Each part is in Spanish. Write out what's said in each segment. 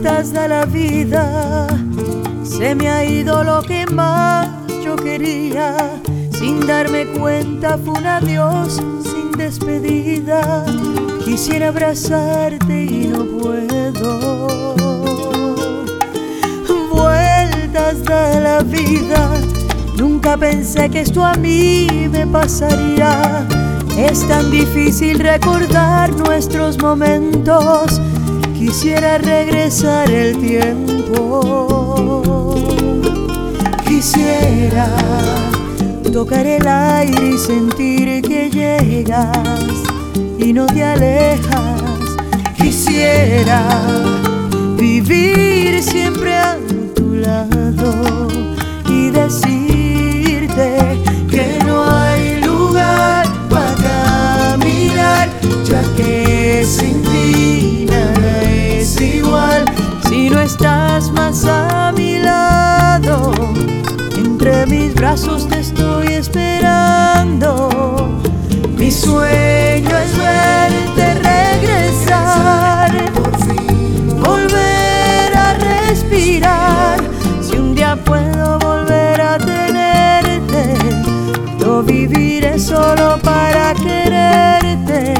Vueltas da la vida, se me ha ido lo que más yo quería. Sin darme cuenta fue un adiós sin despedida. Quisiera abrazarte y no puedo. Vueltas da la vida, nunca pensé que esto a mí me pasaría. Es tan difícil recordar nuestros momentos. Quisiera regresar el tiempo. Quisiera tocar el aire y sentir que llegas y no te alejas. Quisiera vivir siempre a tu lado y decirte que no hay lugar para caminar, ya que sin ti nada es igual. Si no estás más a mi lado, entre mis brazos te estoy esperando. Mi sueño es verte regresar, volver a respirar. Si un día puedo volver a tenerte, yo viviré solo para quererte.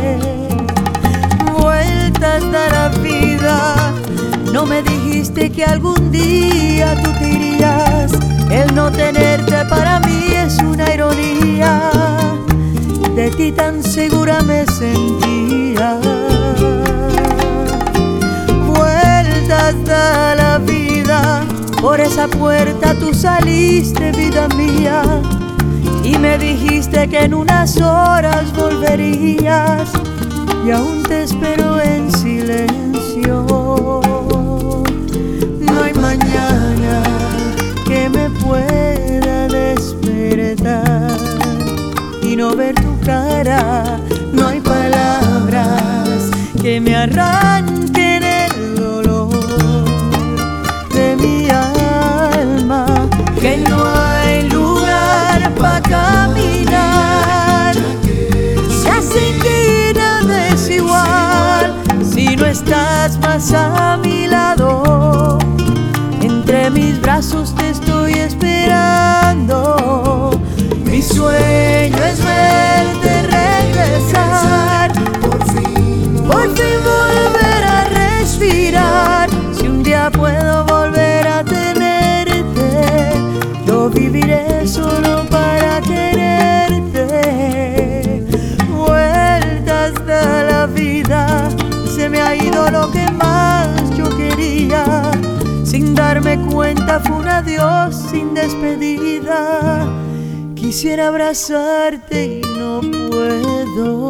Vueltas da la vida, no me dijiste que algún día tú te irías. El no tenerte para mí es una ironía. De ti tan segura me sentía. Vueltas da la vida, por esa puerta tú saliste, vida mía, y me dijiste que en unas horas volverías, y aún te espero en silencio. No hay mañana que me pueda despertar y no ver tu cara. No hay palabras que me arranquen el dolor de mi alma. Que no hay lugar para caminar, ya sin ti nada es igual. Si no estás más a mi lado, entre mis brazos te estoy esperando. Mi sueño es verte regresar, por fin volver a respirar. Si un día puedo volver a tenerte, yo viviré solo para quererte. Vueltas da la vida, se me ha ido lo que más yo quería. Sin darme cuenta fue un adiós sin despedida. Quisiera abrazarte y no puedo.